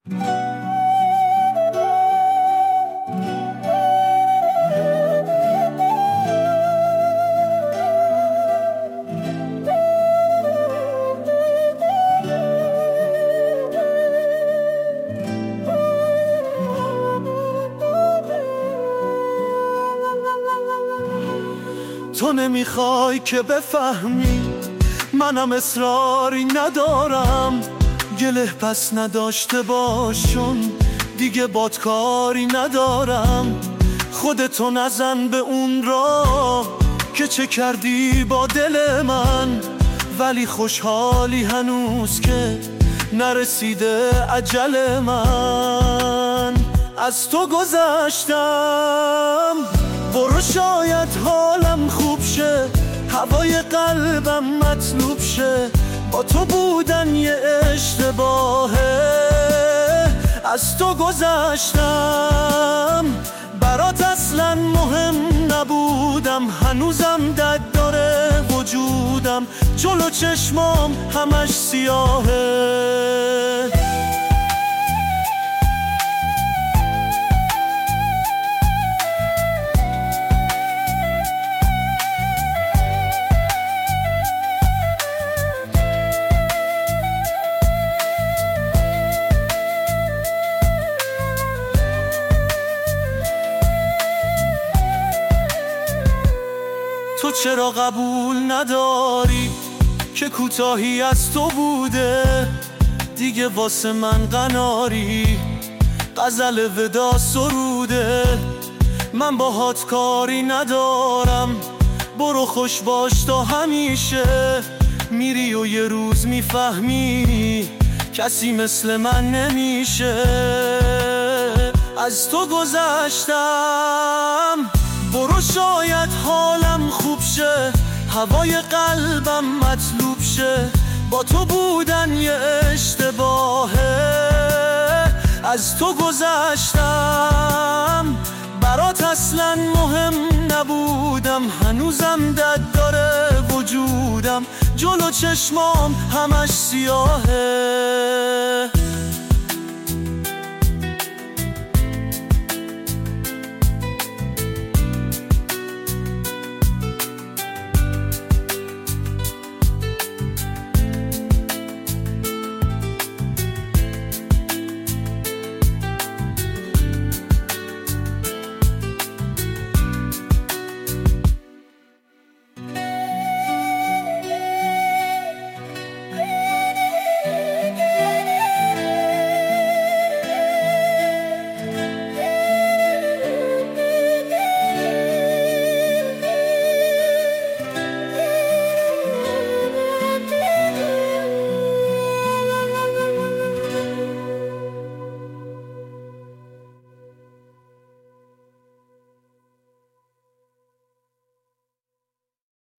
تو نمیخوای که بفهمی منم اصراری ندارم، گله پس نداشته باشون دیگه باد کاری ندارم. خودتو نزن به اون راه که چه کردی با دل من، ولی خوشحالی هنوز که نرسیده اجل من. از تو گذشتم برو شاید حالم خوب شه، هوای قلبم مطلوب شه، با تو بودن یه اشتباهه. از تو گذشتم برات اصلا مهم نبودم، هنوزم دد داره وجودم، جلو چشمام همش سیاهه. تو چرا قبول نداری که کوتاهی از تو بوده، دیگه واسه من قناری غزل ودا سروده. من باهات کاری ندارم، برو خوش باش تا همیشه، میری و یه روز میفهمی کسی مثل من نمیشه. از تو گذشتم برو شاید حالم خوب شه، هوای قلبم مطلوب شه، با تو بودن یه اشتباهه. از تو گذشتم برات اصلا مهم نبودم، هنوزم دد داره وجودم، جلو چشمام همش سیاهه.